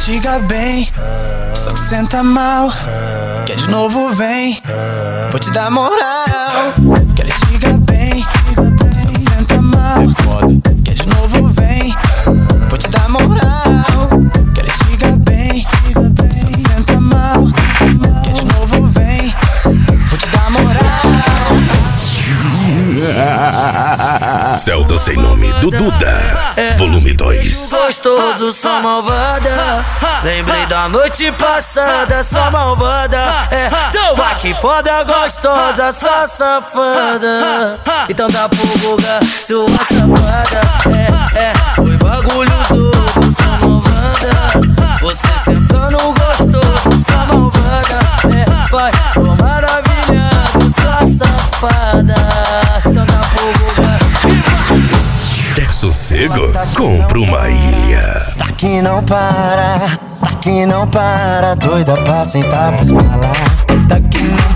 estiga bem, só que senta mal. Quer de novo, vem, vou te dar moral. Quer estiga bem, só que senta mal. Quer de novo, vem, vou te dar moral. Quer estiga bem, só que senta mal. Quer de novo, vem, vou te dar moral. Celta Sem Nome do Duda, volume 2. Gostoso, sou malvada. Lembrei da noite passada, sou malvada. Tô aqui foda, gostosa, só safada. Então dá pro buga, sua safada. Foi bagulho doido, sou malvada. Você sentando gostoso, sou malvada. Vai, tô maravilhado, sua safada. Então dá pro buga. Quer sossego? Compra uma ilha. Tá que não para, tá que não para. Doida pra sentar pra esmalar. Tá que não